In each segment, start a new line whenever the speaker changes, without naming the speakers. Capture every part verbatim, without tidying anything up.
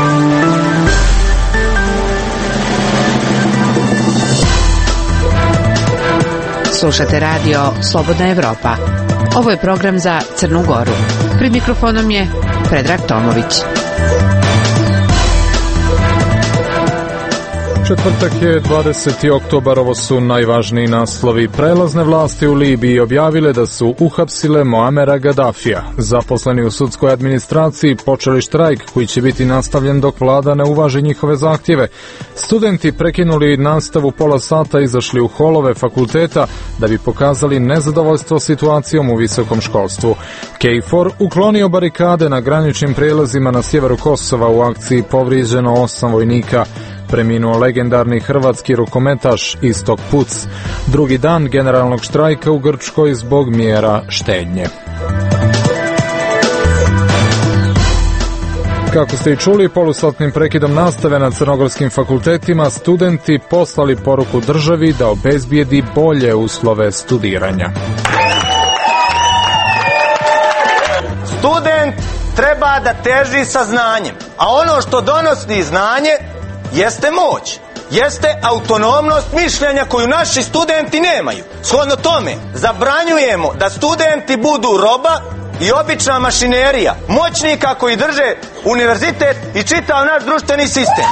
Slušate radio Slobodna Evropa. Ovo je program za Crnu Goru. Pred mikrofonom je Predrag Tomović.
Četvrtak je dvadeseti oktobar, ovo su najvažniji naslovi. Prelazne vlasti u Libiji objavile da su uhapsile Moamera Gadafija. Zaposleni u sudskoj administraciji počeli štrajk koji će biti nastavljen dok vlada ne uvaži njihove zahtjeve. Studenti prekinuli nastavu pola sata, izašli u holove fakulteta da bi pokazali nezadovoljstvo situacijom u visokom školstvu. KFOR uklonio barikade na graničnim prijelazima na sjeveru Kosova, u akciji povrijeđeno osam vojnika. Preminuo legendarni hrvatski rukometaš Istok Puc. Drugi dan generalnog štrajka u Grčkoj zbog mjera štednje. Kako ste i čuli, polusatnim prekidom nastave na crnogorskim fakultetima studenti poslali poruku državi da obezbijedi bolje uslove studiranja.
Student treba da teži sa znanjem, a ono što donosi znanje jeste moć, jeste autonomnost mišljenja koju naši studenti nemaju. Shodno tome, zabranjujemo da studenti budu roba i obična mašinerija moćnika koji drže univerzitet i čitav naš društveni sistem.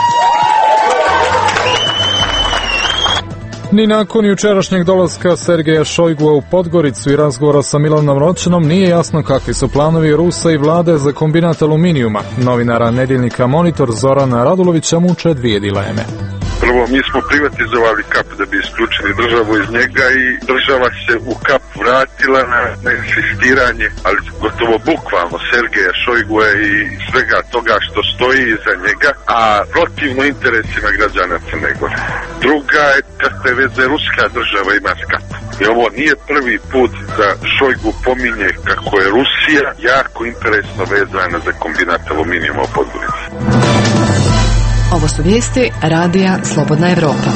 Ni nakon jučerašnjeg dolaska Sergeja Šojgua u Podgoricu i razgovora sa Milanom Roćenom nije jasno kakvi su planovi Rusa i vlade za kombinat aluminijuma. Novinara nedjeljnika Monitor Zorana Radulovića muče dvije dileme.
Prvo, mi smo privatizovali Kap da bi isključili državu iz njega i država se u Kap vratila na, na insistiranje, ali gotovo bukvalno Sergeja Šojgua i svega toga što stoji iza njega, a protivno interesima građana Crne Gore. Druga je kakve veze ruska država ima s Kapom. I ovo nije prvi put da Šojgu pominje kako je Rusija jako interesno vezana za kombinat aluminijuma u Podgorici.
Ovo su vijesti radija Slobodna Evropa.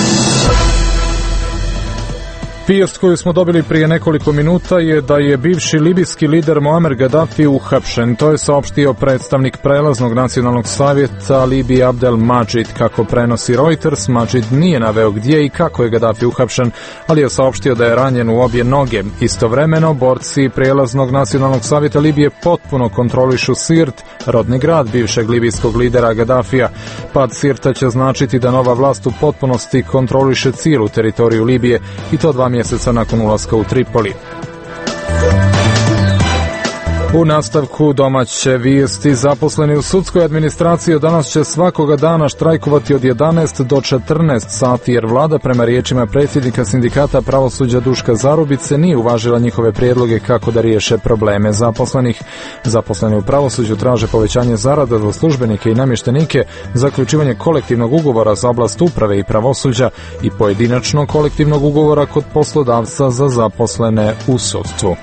Vijest koju smo dobili prije nekoliko minuta je da je bivši libijski lider Moamer Gaddafi uhapšen. To je saopštio predstavnik prelaznog nacionalnog savjeta Libije Abdel Majid. Kako prenosi Reuters, Majid nije naveo gdje i kako je Gaddafi uhapšen, ali je saopštio da je ranjen u obje noge. Istovremeno, borci prelaznog nacionalnog savjeta Libije potpuno kontrolišu Sirt, rodni grad bivšeg libijskog lidera Gaddafija. Pad Sirta će značiti da nova vlast u potpunosti kontroliše cijelu teritoriju Libije i to dva mjeseca nakon ulaska u Tripoli. U nastavku domaće vijesti, zaposleni u sudskoj administraciji od danas će svakoga dana štrajkovati od jedanaest do četrnaest sati, jer vlada prema riječima predsjednika sindikata pravosuđa Duška Zarubice nije uvažila njihove prijedloge kako da riješe probleme zaposlenih. Zaposleni u pravosuđu traže povećanje zarada za službenike i namještenike, zaključivanje kolektivnog ugovora za oblast uprave i pravosuđa i pojedinačno kolektivnog ugovora kod poslodavca za zaposlene u sudstvu.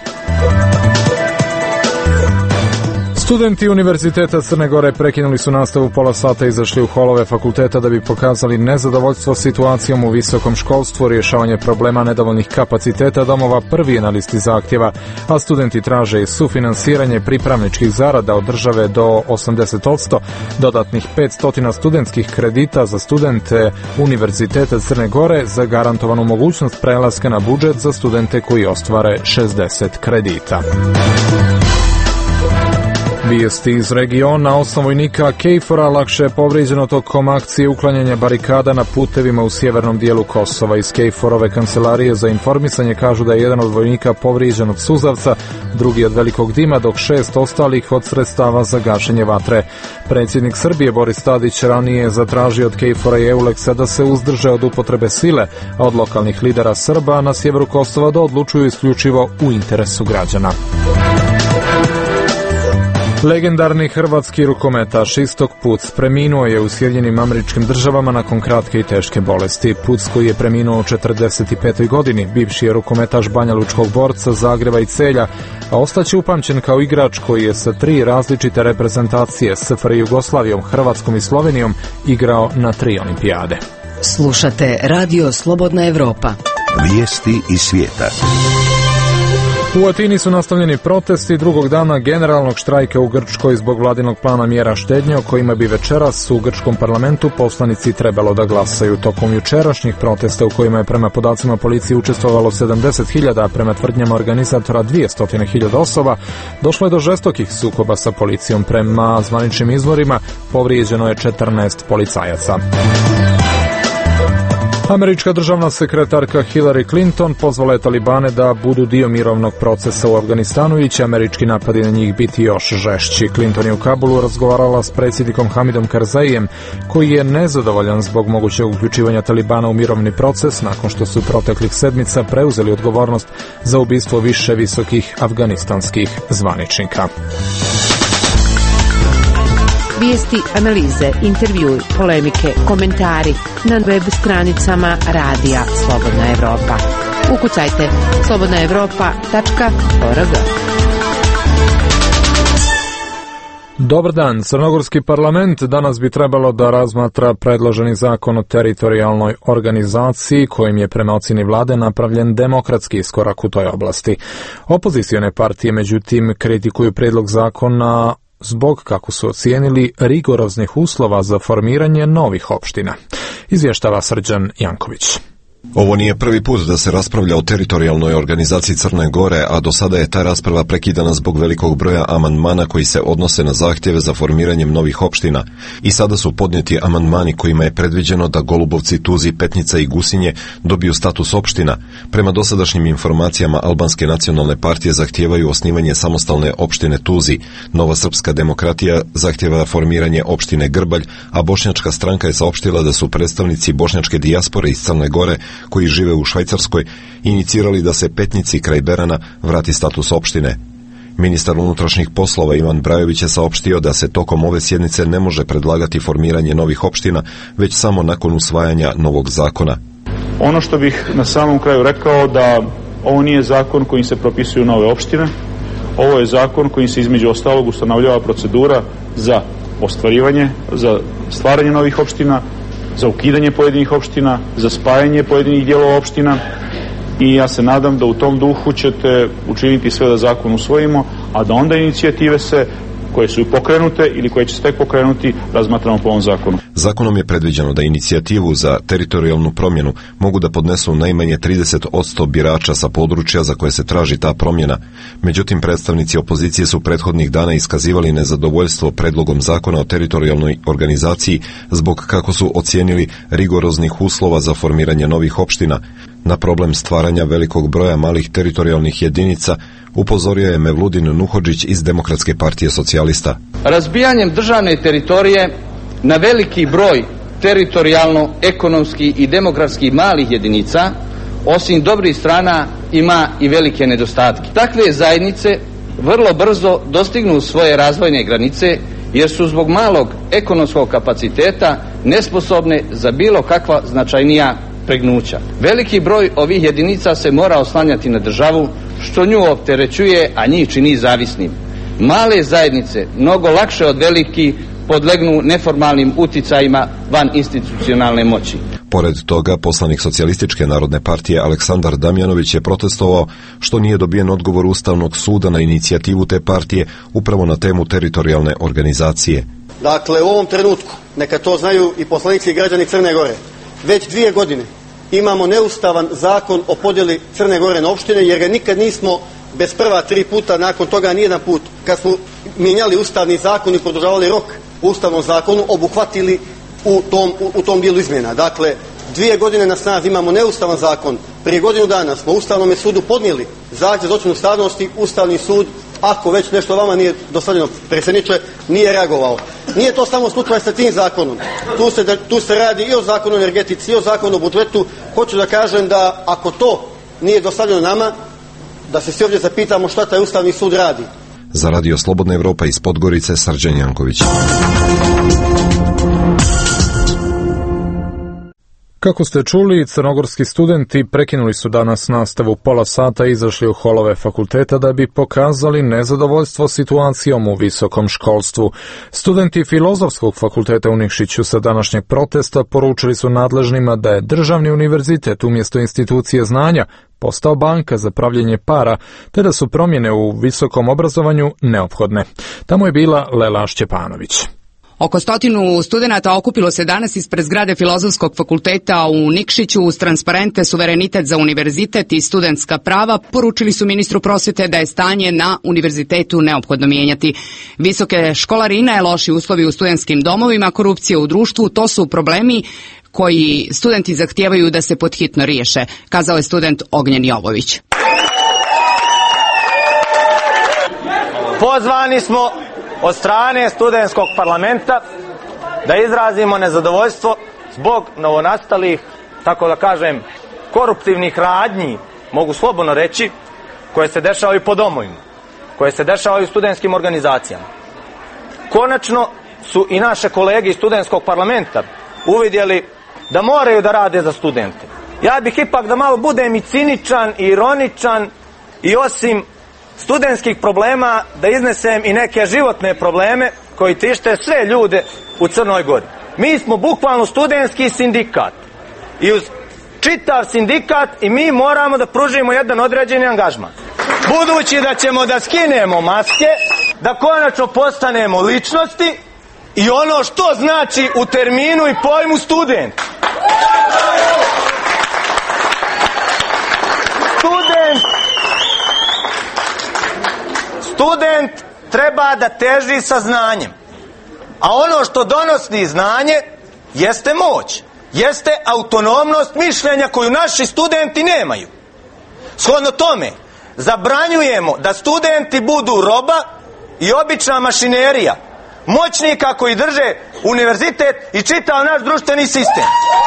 Studenti Univerziteta Crne Gore prekinuli su nastavu pola sata i izašli u holove fakulteta da bi pokazali nezadovoljstvo situacijom u visokom školstvu. Rješavanje problema nedovoljnih kapaciteta domova prvi je na listi zahtjeva, a studenti traže i sufinansiranje pripravničkih zarada od države do osamdeset posto, dodatnih petsto studentskih kredita za studente Univerziteta Crne Gore, za garantovanu mogućnost prelaska na budžet za studente koji ostvare šezdeset kredita. Vijesti iz regiona, osam vojnika KFOR-a lakše je povrijeđeno tokom akcije uklanjanja barikada na putevima u sjevernom dijelu Kosova. Iz KFOR-ove kancelarije za informisanje kažu da je jedan od vojnika povrijeđen od suzavca, drugi od velikog dima, dok šest ostalih od sredstava za gašenje vatre. Predsjednik Srbije Boris Tadić ranije je zatražio od KFOR-a i EULEX-a da se uzdrže od upotrebe sile, a od lokalnih lidera Srba na sjeveru Kosova da odlučuju isključivo u interesu građana. Legendarni hrvatski rukometaš Istok Puc preminuo je u Sjedinjenim Američkim Državama nakon kratke i teške bolesti. Puc, koji je preminuo u četrdeset petoj godini, bivši je rukometaš banjalučkog borca Zagreba i Celja, a ostaće upamćen kao igrač koji je sa tri različite reprezentacije S F R I Jugoslavijom, Hrvatskom i Slovenijom igrao na tri olimpijade.
Slušate Radio Slobodna Evropa.
Vijesti iz svijeta.
U Atini su nastavljeni protesti drugog dana generalnog štrajka u Grčkoj zbog vladinog plana mjera štednje o kojima bi večeras u grčkom parlamentu poslanici trebalo da glasaju. Tokom jučerašnjih protesta u kojima je prema podacima policije učestvovalo sedamdeset hiljada, a prema tvrdnjama organizatora dvjesto hiljada osoba, došlo je do žestokih sukoba sa policijom. Prema zvaničnim izvorima povrijeđeno je četrnaest policajaca. Američka državna sekretarka Hillary Clinton pozvala je Talibane da budu dio mirovnog procesa u Afganistanu i će američki napadi na njih biti još žešći. Clinton je u Kabulu razgovarala s predsjednikom Hamidom Karzaijem, koji je nezadovoljan zbog mogućeg uključivanja Talibana u mirovni proces nakon što su proteklih sedmica preuzeli odgovornost za ubistvo više visokih afganistanskih zvaničnika.
Vijesti, analize, intervjui, polemike, komentari na web stranicama Radija Slobodna Evropa. Ukucajte slobodna evropa tačka org.
Dobar dan. Crnogorski parlament danas bi trebalo da razmatra predloženi zakon o teritorijalnoj organizaciji kojim je prema ocjeni vlade napravljen demokratski iskorak u toj oblasti. Opozicione partije međutim kritikuju prijedlog zakona zbog, kako su ocijenili, rigoroznih uslova za formiranje novih opština. Izvještava Srđan Janković.
Ovo nije prvi put da se raspravlja o teritorijalnoj organizaciji Crne Gore, a do sada je ta rasprava prekidana zbog velikog broja amandmana koji se odnose na zahtjeve za formiranjem novih opština. I sada su podnijeti amandmani kojima je predviđeno da Golubovci, Tuzi, Petnica i Gusinje dobiju status opština. Prema dosadašnjim informacijama Albanske nacionalne partije zahtijevaju osnivanje samostalne opštine Tuzi. Nova srpska demokratija zahtjeva formiranje opštine Grbalj, a Bošnjačka stranka je saopštila da su predstavnici bošnjačke dijaspore iz Crne Gore koji žive u Švajcarskoj inicirali da se Petnici kraj Berana vrati status opštine. Ministar unutrašnjih poslova Ivan Brajović je saopštio da se tokom ove sjednice ne može predlagati formiranje novih opština, već samo nakon usvajanja novog zakona.
Ono što bih na samom kraju rekao da ovo nije zakon kojim se propisuju nove opštine, ovo je zakon kojim se između ostalog ustanovljava procedura za ostvarivanje, za stvaranje novih opština, za ukidanje pojedinih opština, za spajanje pojedinih dijelova opština i ja se nadam da u tom duhu ćete učiniti sve da zakon usvojimo, a da onda inicijative se koje su pokrenute ili koje će se tek pokrenuti razmatramo po ovom zakonu.
Zakonom je predviđeno da inicijativu za teritorijalnu promjenu mogu da podnesu najmanje trideset posto birača sa područja za koje se traži ta promjena. Međutim, predstavnici opozicije su prethodnih dana iskazivali nezadovoljstvo predlogom zakona o teritorijalnoj organizaciji zbog, kako su ocijenili, rigoroznih uslova za formiranje novih opština. Na problem stvaranja velikog broja malih teritorijalnih jedinica upozorio je Mevludin Nuhodžić iz Demokratske partije socijalista.
Razbijanjem državne teritorije na veliki broj teritorijalno, ekonomski i demografski malih jedinica, osim dobrih strana, ima i velike nedostatke. Takve zajednice vrlo brzo dostignu svoje razvojne granice jer su zbog malog ekonomskog kapaciteta nesposobne za bilo kakva značajnija pregnuća. Veliki broj ovih jedinica se mora oslanjati na državu, što nju opterećuje, a njih čini zavisnim. Male zajednice mnogo lakše od velikih podlegnu neformalnim uticajima van institucionalne moći.
Pored toga, poslanik Socijalističke narodne partije Aleksandar Damjanović je protestovao što nije dobijen odgovor Ustavnog suda na inicijativu te partije upravo na temu teritorijalne organizacije.
Dakle, u ovom trenutku, neka to znaju i poslanici i građani Crne Gore, već dvije godine imamo neustavan zakon o podjeli Crne Gore na opštine, jer ga nikad nismo bez prva tri puta, nakon toga nijedan put, kad smo mijenjali ustavni zakon i produžavali rok u ustavnom zakonu, obuhvatili u tom, u, u tom dijelu izmjena. Dakle, dvije godine na snazi imamo neustavan zakon. Prije godinu dana smo Ustavnom sudu podnijeli zahtjev za ocjenu ustavnosti, Ustavni sud, ako već nešto vama nije dostavljeno, predsjedniče, nije reagovao. Nije to samo slučaj sa tim zakonom. Tu se, tu se radi i o zakonu o energetici, i o zakonu o budžetu. Hoću da kažem da ako to nije dostavljeno nama, da se svi ovdje zapitamo šta taj Ustavni sud radi.
Za Radio Slobodna Evropa iz Podgorice, Srđan Janković.
Kako ste čuli, crnogorski studenti prekinuli su danas nastavu pola sata i izašli u holove fakulteta da bi pokazali nezadovoljstvo situacijom u visokom školstvu. Studenti Filozofskog fakulteta u Nikšiću sa današnjeg protesta poručili su nadležnima da je državni univerzitet umjesto institucije znanja postao banka za pravljenje para, te da su promjene u visokom obrazovanju neophodne. Tamo je bila Lela Šćepanović.
Oko stotinu studenata okupilo se danas ispred zgrade Filozofskog fakulteta u Nikšiću uz transparente Suverenitet za univerzitet i studentska prava. Poručili su ministru prosvjete da je stanje na univerzitetu neophodno mijenjati. Visoke školarine, loši uslovi u studentskim domovima, korupcija u društvu, to su problemi koji studenti zahtijevaju da se podhitno riješe, kazao je student Ognjen Jovović.
Pozvani smo od strane studentskog parlamenta da izrazimo nezadovoljstvo zbog novonastalih, tako da kažem, koruptivnih radnji, mogu slobodno reći, koje se dešavaju po domovima, koje se dešavaju u studentskim organizacijama. Konačno su i naše kolege iz studentskog parlamenta uvidjeli da moraju da rade za studente. Ja bih ipak da malo budem i ciničan i ironičan i osim studentskih problema da iznesem i neke životne probleme koji tište sve ljude u Crnoj Gori. Mi smo bukvalno studentski sindikat i uz čitav sindikat i mi moramo da pružimo jedan određeni angažman. Budući da ćemo da skinemo maske, da konačno postanemo ličnosti i ono što znači u terminu i pojmu student. Student Student treba da teži sa znanjem, a ono što donosi znanje jeste moć, jeste autonomnost mišljenja koju naši studenti nemaju. Shodno tome, zabranjujemo da studenti budu roba i obična mašinerija moćnika koji drže univerzitet i čitav naš društveni sistem.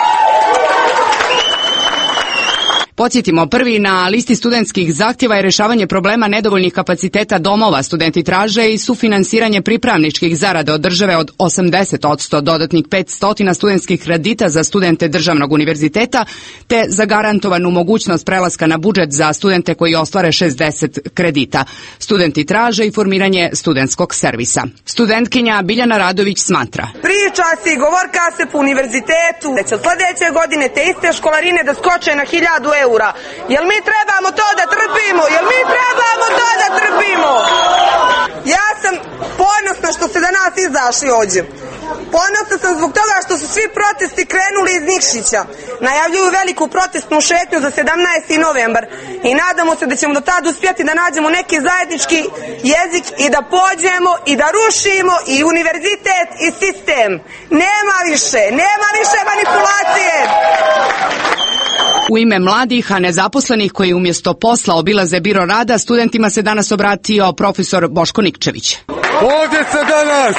Podsjetimo, prvi na listi studentskih zahtjeva je rješavanje problema nedovoljnih kapaciteta domova. Studenti traže i sufinansiranje pripravničkih zarada od države od osamdeset posto, dodatnih petsto studentskih kredita za studente državnog univerziteta, te zagarantovanu mogućnost prelaska na budžet za studente koji ostvare šezdeset kredita. Studenti traže i formiranje studentskog servisa. Studentkinja Biljana Radović smatra:
Priča se i govorka se po univerzitetu da će sljedeće godine te iste školarine da skoče na hiljadu eura. Jel mi trebamo to da trpimo? Jel mi trebamo to da trpimo? Ja sam ponosna što ste danas izašli ovdje. Ponosna sam zbog toga što su svi protesti krenuli iz Nikšića. Najavljuju veliku protestnu šetnju za sedamnaesti novembar i nadamo se da ćemo do tada uspjeti da nađemo neki zajednički jezik i da pođemo i da rušimo i univerzitet i sistem. Nema više, nema više manipulacije.
U ime mladih, a nezaposlenih koji umjesto posla obilaze biro rada, studentima se danas obratio profesor Boško Nikčević.
Ovdje se danas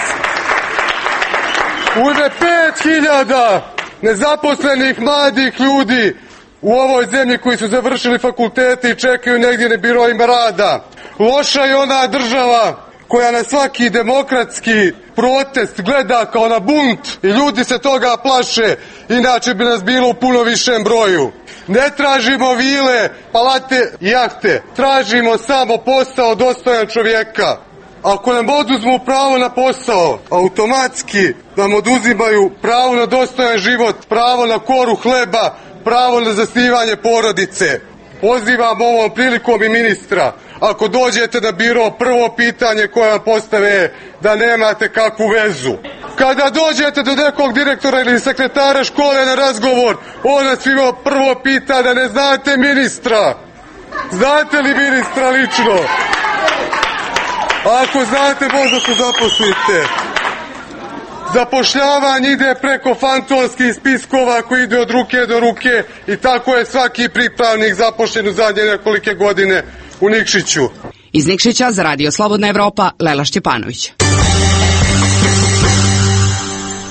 u ime pet hiljada nezaposlenih mladih ljudi u ovoj zemlji koji su završili fakultete i čekaju negdje na biroima rada. Loša je ona država koja na svaki demokratski protest gleda kao na bunt i ljudi se toga plaše, inače bi nas bilo u puno višem broju. Ne tražimo vile, palate i jahte, tražimo samo posao dostojan čovjeka. Ako nam oduzmu pravo na posao, automatski nam oduzimaju pravo na dostojan život, pravo na koru hleba, pravo na zasnivanje porodice. Pozivam ovom prilikom i ministra, ako dođete na biro, prvo pitanje koje vam postave da nemate kakvu vezu. Kada dođete do nekog direktora ili sekretara škole na razgovor, on nas svima prvo pita da ne znate ministra. Znate li ministra lično? Ako znate, možda se zaposlite. Zapošljavanje ide preko fantomskih spiskova koji ide od ruke do ruke i tako je svaki pripravnik zapošljen u zadnje nekolike godine u Nikšiću.
Iz Nikšića za Radio Slobodna Evropa, Lela Šćepanović.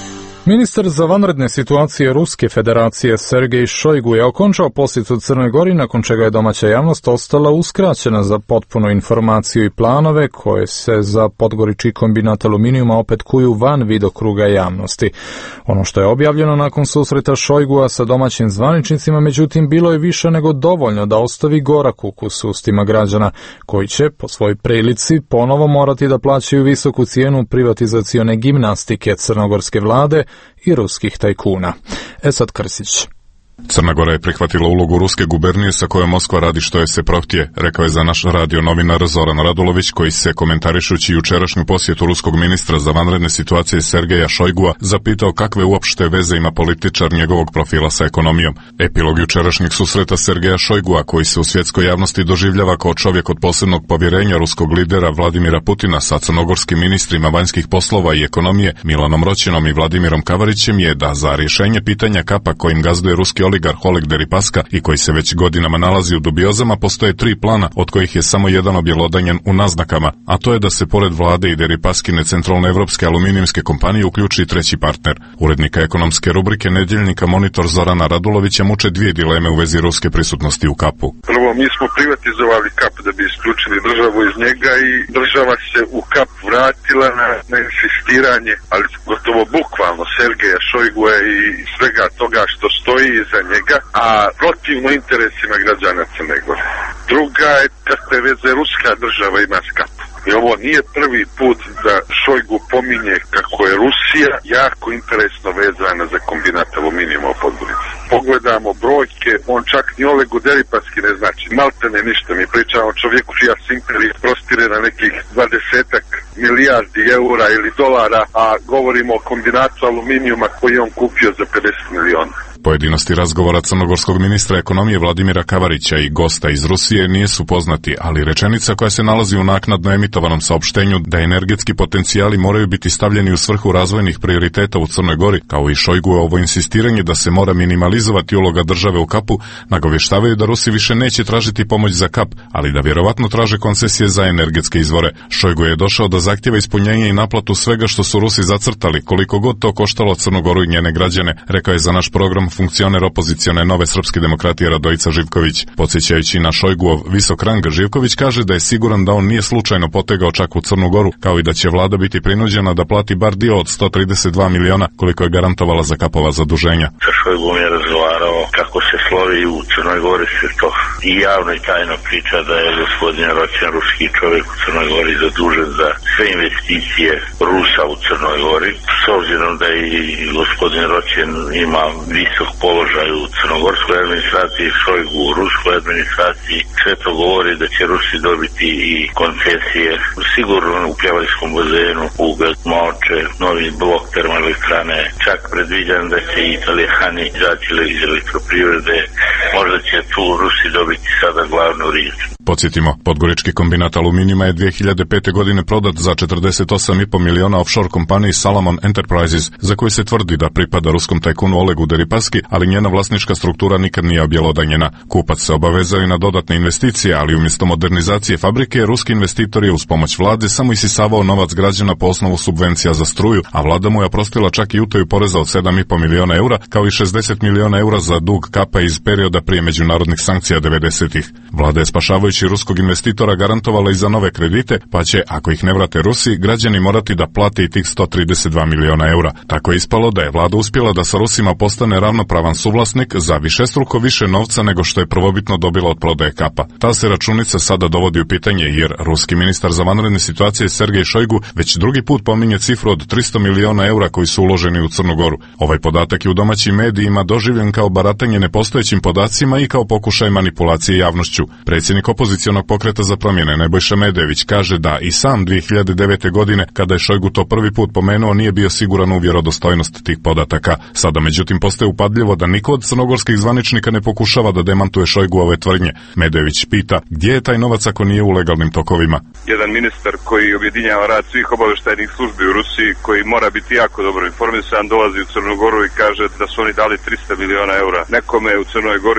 Ministar za vanredne situacije Ruske federacije Sergej Šojgu je okončao posjetu Crnoj Gori, nakon čega je domaća javnost ostala uskraćena za potpunu informaciju i planove koje se za Podgorički kombinat aluminijuma opet kuju van vidokruga javnosti. Ono što je objavljeno nakon susreta Šojgua sa domaćim zvaničnicima, međutim, bilo je više nego dovoljno da ostavi gorak ukus u ustima građana, koji će, po svojoj prilici, ponovo morati da plaćaju visoku cijenu privatizacione gimnastike crnogorske vlade i ruskih tajkuna. Esad Krsić.
Crna Gora je prihvatila ulogu ruske gubernije sa kojom Moskva radi što je se prohtije, rekao je za naš radio novinar Zoran Radulović, koji se, komentarišući jučerašnju posjetu ruskog ministra za vanredne situacije Sergeja Šojgua, zapitao kakve uopšte veze ima političar njegovog profila sa ekonomijom. Epilog jučerašnjeg susreta Sergeja Šojgua, koji se u svjetskoj javnosti doživljava kao čovjek od posebnog povjerenja ruskog lidera Vladimira Putina sa crnogorskim ministrima vanjskih poslova i ekonomije Milanom Roćinom i Vladimirom Kavarićem, je da za rješenje pitanja kapa kojim gazduje ruski oligarh Oleg Deripaska i koji se već godinama nalazi u dubiozama, postoje tri plana, od kojih je samo jedan objelodanjen u naznakama, a to je da se pored vlade i Deripaskine centralnoevropske aluminijumske kompanije uključi treći partner. Urednika ekonomske rubrike nedjeljnika Monitor Zorana Radulovića muče dvije dileme u vezi ruske prisutnosti u kapu.
Prvo, mi smo privatizovali kap da bi isključili državu iz njega i država se u kap vratila na, na insistiranje, ali gotovo bukvalno Sergeja Šojgua i svega toga što stoji iza njega, a protivno interesima građana Crne Gore. Druga je kakve veze ruska država ima s kapom. I ovo nije prvi put da Šojgu pominje kako je Rusija jako interesno vezana za kombinat aluminijuma u Podgorici. Pogledamo brojke, on čak ni Olegu Deripaski ne znači, maltene ništa. Mi pričamo o čovjeku čija se imperija prostire na nekih dvadesetak milijardi eura ili dolara, a govorimo o kombinatu aluminijuma koji je on kupio za pedeset miliona.
Pojedinosti razgovora crnogorskog ministra ekonomije Vladimira Kavarića i gosta iz Rusije nisu poznati, ali rečenica koja se nalazi u naknadno emitovanom saopštenju da energetski potencijali moraju biti stavljeni u svrhu razvojnih prioriteta u Crnoj Gori, kao i Šojguovo insistiranje da se mora minimalizovati uloga države u kapu, nagovještavaju da Rusi više neće tražiti pomoć za kap, ali da vjerovatno traže koncesije za energetske izvore. Šojgu je došao da zahtjeva ispunjenje i naplatu svega što su Rusi zacrtali, koliko god to koštalo Crnu Goru i njene građane, rekao je za naš program funkcioner opozicione Nove srpske demokratije Radojica Živković. Podsjećajući na Šojguov visok rang, Živković kaže da je siguran da on nije slučajno potegao čak u Crnu Goru, kao i da će vlada biti prinuđena da plati bar dio od sto trideset dva miliona koliko je garantovala za kapova zaduženja.
Sa Šojguom je razgovarao kako se slovi u Crnoj Gori, se to i javno i tajno priča da je gospodin Roćen, ruski čovjek u Crnoj Gori, zadužen za sve investicije Rusa u Crnoj Gori. S obzirom da i gospodin Roćen ima visok položaj u crnogorskoj administraciji, Šojgu u ruskoj administraciji, sve to govori da će Rusi dobiti i koncesije. Sigurno u Pljevajskom bazenu, Ugalj, Moče, novi blok termoelektrane, čak predviđam da će i Italijani izaći iz elektroprivrede, možda će tu Rusi dobiti sada glavnu riječ.
Podsjetimo, Podgorički kombinat aluminijuma je dvije hiljade pete godine prodat za četrdeset osam i po miliona offshore kompaniji Salomon Enterprises, za koju se tvrdi da pripada ruskom tajkunu Olegu Deripaski, ali njena vlasnička struktura nikad nije objelodanjena. Kupac se obavezao i na dodatne investicije, ali umjesto modernizacije fabrike, ruski investitor je uz pomoć vlade samo isisavao novac građana po osnovu subvencija za struju, a vlada mu je oprostila čak i utaju poreza od sedam i po miliona eura, kao i šezdeset miliona eura za dug kapa iz perioda prije međunarodnih sankcija devedesetih. Vlada je spašavajući ruskog investitora garantovala i za nove kredite, pa će, ako ih ne vrate Rusi, građani morati da plate i tih sto trideset dva miliona eura. Tako je ispalo da je vlada uspjela da sa Rusima postane ravnopravan suvlasnik za višestruko više novca nego što je prvobitno dobila od prodaje kapa. Ta se računica sada dovodi u pitanje jer ruski ministar za vanredne situacije Sergej Šojgu već drugi put pominje cifru od tristo miliona eura koji su uloženi u Crnu Goru. Ovaj podatak je u domaćim medijima doživljen kao baratanje nepostojećim podacima i kao pokušaj manipulacije javnošću. Predsjednik opozicionog pokreta za promjene Nebojša Medević kaže da i sam dvije hiljade devete godine, kada je Šojgu to prvi put pomenuo, nije bio siguran u vjerodostojnost tih podataka. Sada međutim postaje upadljivo da niko od crnogorskih zvaničnika ne pokušava da demantuje Šojguove tvrdnje. Medević pita gdje je taj novac ako nije u legalnim tokovima.
Jedan ministar koji objedinjava rad svih obavještajnih službi u Rusiji, koji mora biti jako dobro informisan, dolazi u Crnu Goru i kaže da su oni dali tristo miliona eura nekome u Crnoj Gori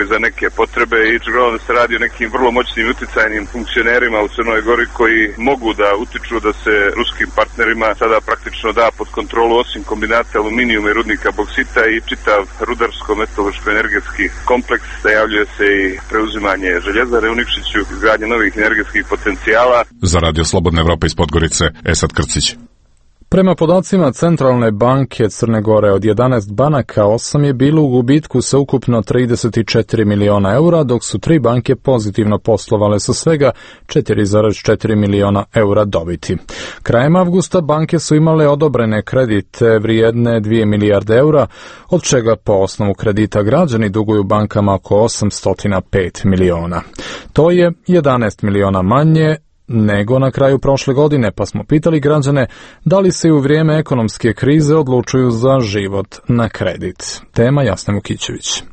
mogli za neke potrebe i očigledno da se radi o nekim vrlo moćnim uticajnim funkcionerima u Crnoj Gori koji mogu da utiču da se ruskim partnerima sada praktično da pod kontrolu osim kombinata aluminijuma i rudnika boksita i čitav rudarsko-metaloško-energetski kompleks. Najavljuje se i preuzimanje željezare u Nikšiću, izgradnje novih energetskih potencijala.
Za Radio Slobodna Evropa iz Podgorice, Esad Krcić.
Prema podacima Centralne banke Crne Gore, od jedanaest banaka osam je bilo u gubitku sa ukupno trideset četiri miliona eura, dok su tri banke pozitivno poslovale sa svega četiri zarez četiri miliona eura dobiti. Krajem avgusta banke su imale odobrene kredite vrijedne dvije milijarde eura, od čega po osnovu kredita građani duguju bankama oko osamsto pet miliona. To je jedanaest miliona manje nego na kraju prošle godine, pa smo pitali građane da li se u vrijeme ekonomske krize odlučuju za život na kredit. Tema Jasna Mukićević.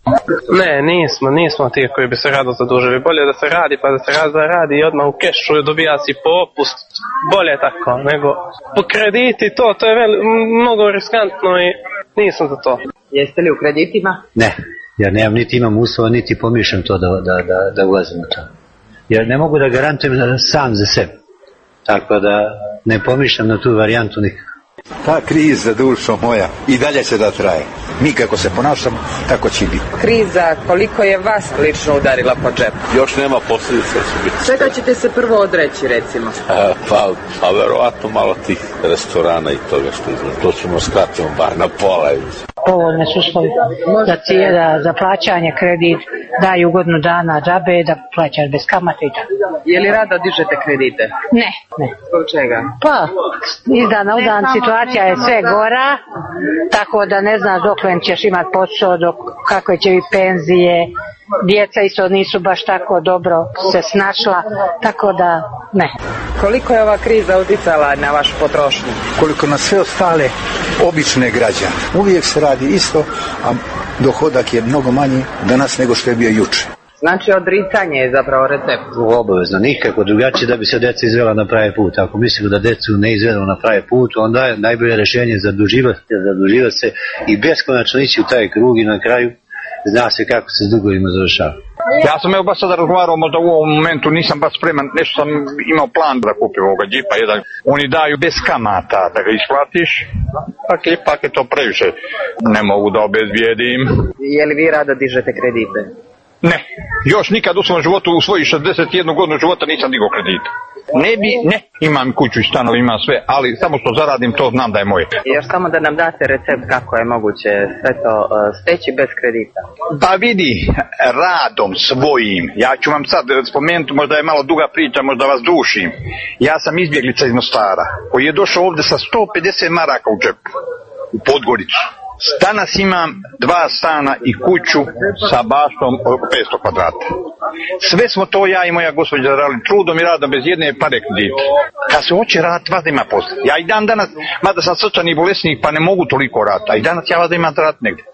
Ne, nismo, nismo ti koji bi se rado zadužili. Bolje da se radi, pa da se rado radi i odmah u kešu dobija si popust. Bolje tako, nego po krediti to, to je veli, mnogo riskantno i nisam za to.
Jeste li u kreditima? Ne, jer nemam niti imam uslova, niti pomišljam to da, da, da, da ulazim u to. Jer ne mogu da garantujem sam za sebe. Tako da ne pomišljam na tu varijantu nikako.
Ta kriza, dušo moja, i dalje će da traje. Mi kako se ponašamo, tako će biti.
Kriza, koliko je vas lično udarila po džepu?
Još nema posljedica.
Čega ćete se prvo odreći, recimo?
A, pa, pa verovatno malo tih restorana i toga što izgleda. To ćemo skratiti bar na pola.
Povoljne su uslovi da ti je da za plaćanje kredit daju godinu dana džabe, da plaćaš bez kamate i tako.
Je li rado dižete kredite?
Ne, ne.
Zbog čega?
Pa, iz dana u dan situacija je sve gora, tako da ne znaš dokle ćeš imati posao, dok kakve će biti penzije, djeca isto nisu baš tako dobro se snašla, tako da ne.
Koliko je ova kriza uticala na vašu potrošnju?
Koliko na sve ostale obične građane. Uvijek se radi isto, a dohodak je mnogo manji danas nego što je bio juče.
Znači odricanje je zapravo recept?
Obavezno, nikako drugačije da bi se deca izvela na pravi put. Ako mislimo da decu ne izvedemo na pravi put, onda je najbolje rješenje zaduživati, zaduživati se i beskonačno ići u taj krug i na kraju zna se kako se s dugovima završava.
Ja sam evo baš sada razgovarao, možda u ovom momentu nisam baš spreman, nešto sam imao plan da kupim ovoga džipa, jedan. Oni daju bez kamata da ga isplatiš, pak ipak je to previše. Ne mogu da obezbijedim.
Je li vi rado dižete kredite?
Ne, još nikad u svom životu, u svojih šezdeset jednu godinu života nisam digao kredita. Ne bi, ne, imam kuću i stanove, imam sve, ali samo što zaradim to znam da je moje.
Još samo da nam date recept kako je moguće sve to uh, steći bez kredita.
Pa vidi, radom svojim, ja ću vam sad spomenuti, možda je malo duga priča, možda vas dušim. Ja sam izbjeglica iz Mostara, koji je došao ovdje sa sto pedeset maraka u džepu, u Podgoricu. Danas imam dva stana i kuću sa baštom oko petsto kvadrata. Sve smo to ja i moja gospođa radili trudom i radom bez jedne pare kredita. Kad se hoće raditi, vas da ima posla. Ja i dan danas, mada sam srčan i bolesnik, pa ne mogu toliko raditi. A i danas ja vas da imam raditi negdje.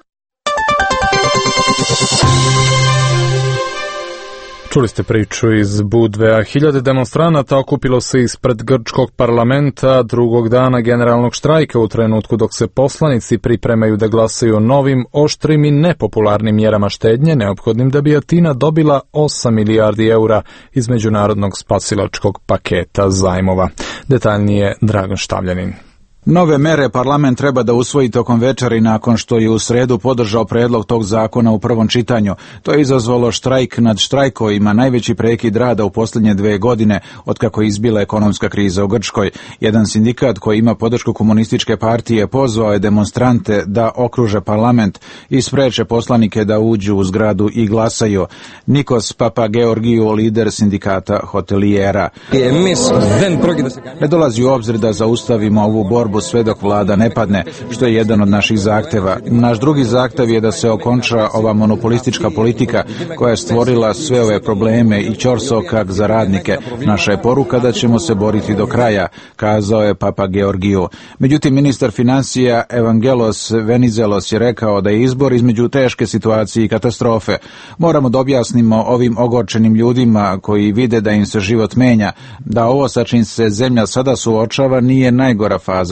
Čuli ste priču iz Budve, a hiljade demonstranata okupilo se ispred grčkog parlamenta drugog dana generalnog štrajka u trenutku dok se poslanici pripremaju da glasaju o novim, oštrim i nepopularnim mjerama štednje, neophodnim da bi Atina dobila osam milijardi eura iz međunarodnog spasilačkog paketa zajmova. Detaljnije Dragan Štavljanin.
Nove mere parlament treba da usvoji tokom večeri nakon što je u sredu podržao predlog tog zakona u prvom čitanju. To je izazvalo štrajk nad štrajkovima, najveći prekid rada u posljednje dve godine otkako je izbila ekonomska kriza u Grčkoj. Jedan sindikat koji ima podršku komunističke partije pozvao je demonstrante da okruže parlament i spreče poslanike da uđu u zgradu i glasaju. Nikos Papageorgiju, lider sindikata hotelijera. Ne dolazi u obzir da zaustavimo ovu borbu sve dok vlada ne padne, što je jedan od naših zahteva. Naš drugi zahtev je da se okonča ova monopolistička politika koja je stvorila sve ove probleme i ćorsokak za radnike. Naša je poruka da ćemo se boriti do kraja, kazao je Papa Georgiju. Međutim, ministar financija Evangelos Venizelos je rekao da je izbor između teške situacije i katastrofe. Moramo da objasnimo ovim ogorčenim ljudima koji vide da im se život menja, da ovo sa čim se zemlja sada suočava nije najgora faza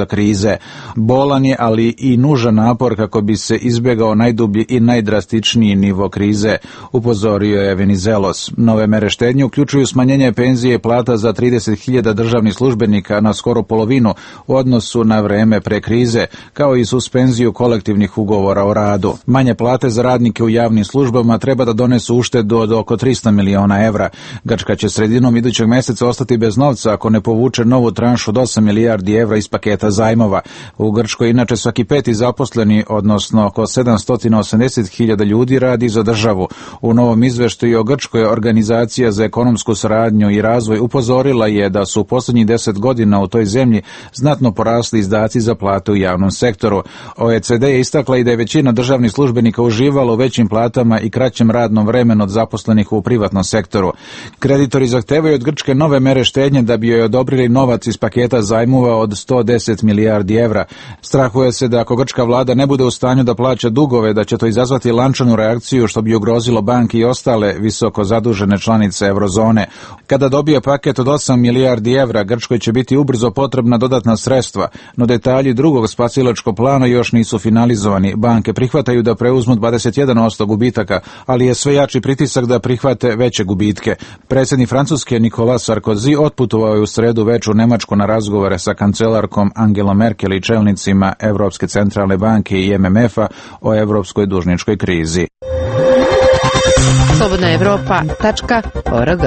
krize. Bolan je, ali i nužan napor kako bi se izbjegao najdublji i najdrastičniji nivo krize, upozorio je Venizelos. Nove mere štednje uključuju smanjenje penzije i plata za trideset hiljada državnih službenika na skoro polovinu u odnosu na vreme pre krize, kao i suspenziju kolektivnih ugovora o radu. Manje plate za radnike u javnim službama treba da donesu uštedu od oko trista miliona evra. Grčka će sredinom idućeg mjeseca ostati bez novca ako ne povuče novu tranšu od osam milijardi evra iz paketa zajmova. U Grčkoj inače svaki peti zaposleni, odnosno oko sedamsto osamdeset hiljada ljudi radi za državu. U novom izveštaju o Grčkoj organizacija za ekonomsku saradnju i razvoj upozorila je da su u posljednjih deset godina u toj zemlji znatno porasli izdaci za plate u javnom sektoru. O E C D je istakla i da je većina državnih službenika uživalo u većim platama i kraćem radnom vremenu od zaposlenih u privatnom sektoru. Kreditori zahtevaju od Grčke nove mere štednje da bi joj odobrili novac iz paketa zajmova od sto deset milijardi evra. Strahuje se da ako grčka vlada ne bude u stanju da plaća dugove, da će to izazvati lančanu reakciju što bi ugrozilo banke i ostale visoko zadužene članice eurozone. Kada dobije paket od osam milijardi evra, Grčkoj će biti ubrzo potrebna dodatna sredstva, no detalji drugog spasilačkog plana još nisu finalizovani. Banke prihvataju da preuzmu dvadeset jedan posto gubitaka, ali je sve jači pritisak da prihvate veće gubitke. Predsjednik Francuske Nicolas Sarkozy otputovao je u sredu večer u Nemačku na razgovore sa kancelarkom Angelom Merkel i čelnicima Europske centralne banke i M M F-a o evropskoj dužničkoj krizi.
slobodna evropa tačka org.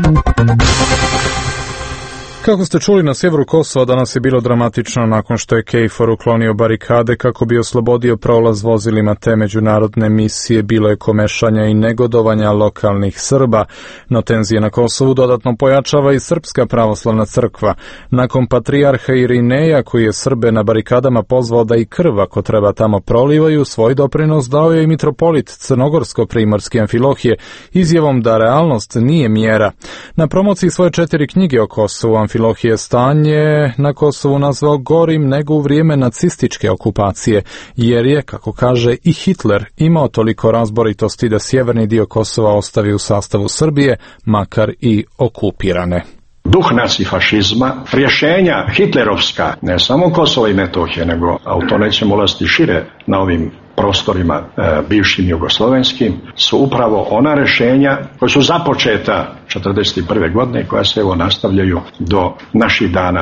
Kako ste čuli, na sjeveru Kosova danas je bilo dramatično nakon što je KFOR uklonio barikade kako bi oslobodio prolaz vozilima te međunarodne misije. Bilo je komešanja i negodovanja lokalnih Srba, no tenzije na Kosovu dodatno pojačava i Srpska pravoslavna crkva. Nakon patrijarha Irineja, koji je Srbe na barikadama pozvao da i krv ako treba tamo prolivaju, svoj doprinos dao je i mitropolit Crnogorsko-primorski Amfilohije izjavom da realnost nije mjera. Na promociji svoje četiri knjige o Kosovu Amfilohije stanje na Kosovu nazvao gorim nego u vrijeme nacističke okupacije, jer je, kako kaže, i Hitler imao toliko razboritosti da sjeverni dio Kosova ostavi u sastavu Srbije, makar i okupirane.
Duh nacifašizma, rješenja hitlerovska, ne samo Kosova i Metohije, nego, a u to nećemo ulaziti šire na ovim prostorima e, bivšim jugoslovenskim, su upravo ona rješenja koja su započeta četrdeset prve godine i koja se evo nastavljaju do naših dana.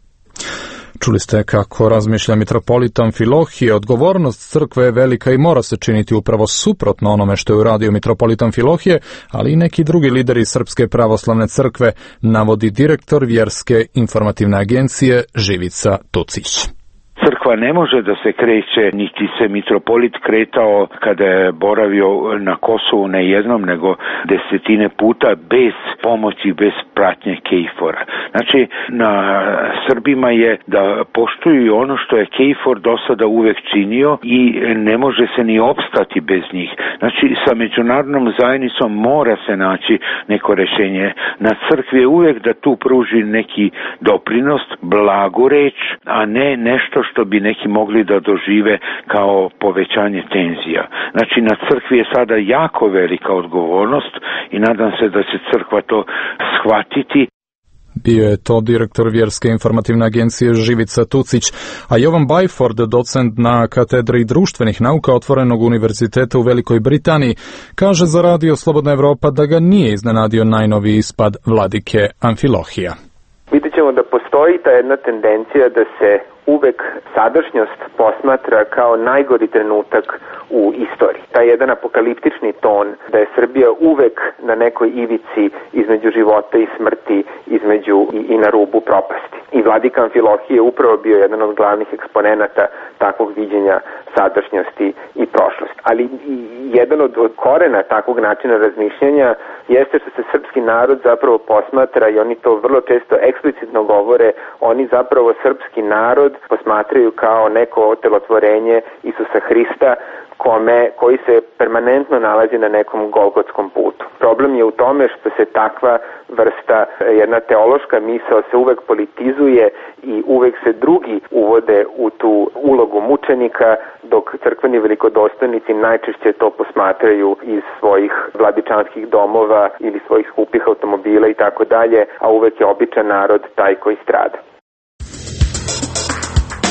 Čuli ste kako razmišlja mitropolit Amfilohije. Odgovornost crkve je velika i mora se činiti upravo suprotno onome što je uradio mitropolit Amfilohije, ali i neki drugi lideri Srpske pravoslavne crkve, navodi direktor vjerske informativne agencije Živica Tucić.
Crkva ne može da se kreće, niti se mitropolit kretao kada je boravio na Kosovu ne jednom, nego desetine puta bez pomoći, bez pratnje KFOR-a. Znači, na Srbima je da poštuju ono što je KFOR do sada uvek činio i ne može se ni opstati bez njih. Znači, sa međunarodnom zajednicom mora se naći neko rešenje. Na crkvi je uvek da tu pruži neki doprinos, blagu reč, a ne nešto što bi neki mogli da dožive kao povećanje tenzija. Znači, na crkvi je sada jako velika odgovornost i nadam se da će crkva to shvatiti.
Bio je to direktor vjerske informativne agencije Živica Tucić, a Jovan Bajford, docent na katedri društvenih nauka Otvorenog univerziteta u Velikoj Britaniji, kaže za radio Slobodna Evropa da ga nije iznenadio najnoviji ispad vladike Amfilohija.
Vidjet ćemo da postoji ta jedna tendencija da se uvek sadašnjost posmatra kao najgori trenutak u istoriji. Taj jedan apokaliptični ton da je Srbija uvek na nekoj ivici između života i smrti, između i, i na rubu propasti. I vladika Amfilohije je upravo bio jedan od glavnih eksponenata takvog viđenja sadašnjosti i prošlosti. Ali jedan od, od korena takvog načina razmišljanja jeste što se srpski narod zapravo posmatra, i oni to vrlo često eksplicitno govore, oni zapravo srpski narod posmatraju kao neko otelotvorenje Isusa Hrista, kome, koji se permanentno nalazi na nekom golgotskom putu. Problem je u tome što se takva vrsta, jedna teološka misao se uvek politizuje i uvek se drugi uvode u tu ulogu mučenika, dok crkveni velikodostojnici najčešće to posmatraju iz svojih vladičanskih domova ili svojih skupih automobila i tako dalje, a uvek je običan narod taj koji strada.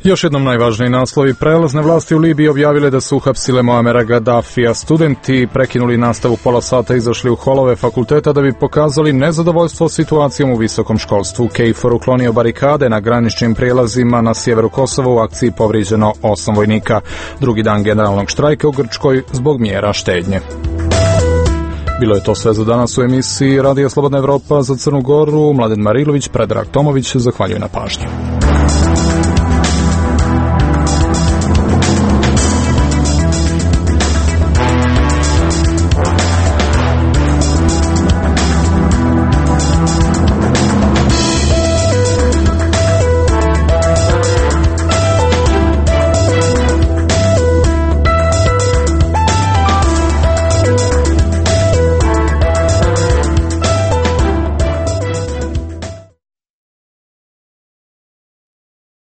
Još jednom najvažniji naslovi. Prelazne vlasti u Libiji objavile da su uhapsile Muamera Gadafija. Studenti prekinuli nastavu pola sata, izašli u holove fakulteta da bi pokazali nezadovoljstvo situacijom u visokom školstvu. KFOR uklonio barikade na graničnim prijelazima na sjeveru Kosova, u akciji povrijeđeno osam vojnika. Drugi dan generalnog štrajka u Grčkoj zbog mjera štednje. Bilo je to sve za danas u emisiji Radija Slobodna Evropa za Crnu Goru. Mladen Marilović, Predrag Tomović, zahvaljujem na pažnji.